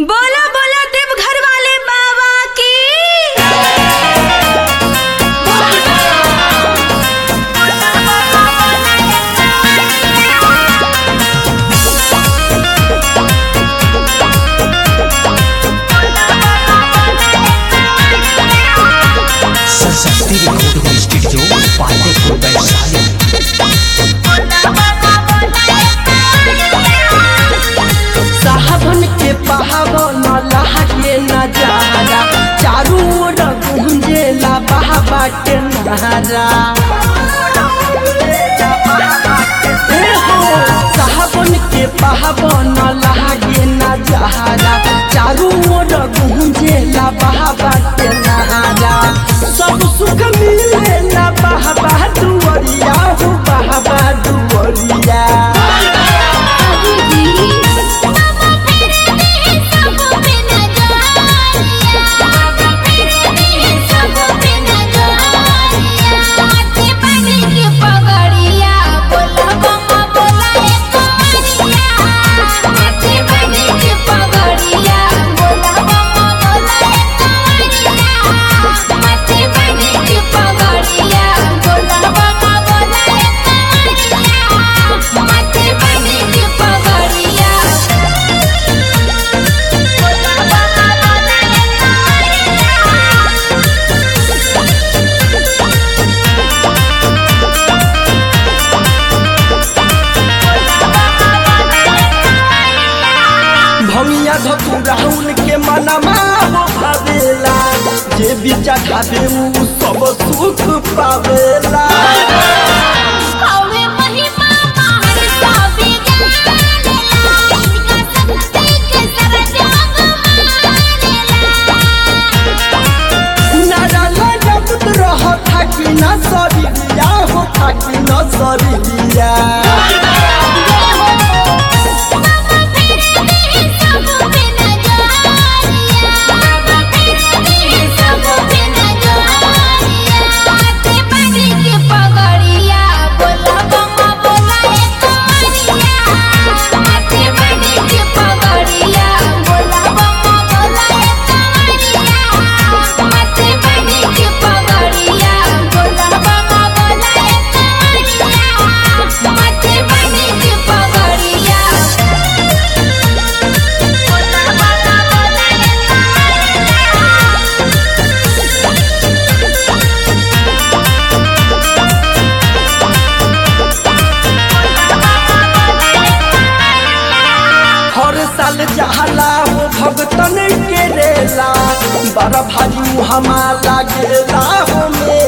बोला बोला देवघर वाले बाबा की। Saraswati recording studio Patepur Vaishali. साहबन के पावन लहके नजारा चारू ओर गूंजेला बाबा के नारा। साहबन के पावन लहके नजारा चारू ओर गूंजेला बाबा के नारा। सब सुख मिलेला बाबा दुआरिया हो बाबा दुआरिया। भमिया धतू राहुल के मनमा हो भावेला जे बीचा खावे उ सब सुख पावेला। नारा लगत रह थाकी न सरिया हो थाकी न सरिया। हर साल जहला हो भगतन के रेला बड़ा भारी हमारा गेला हो में।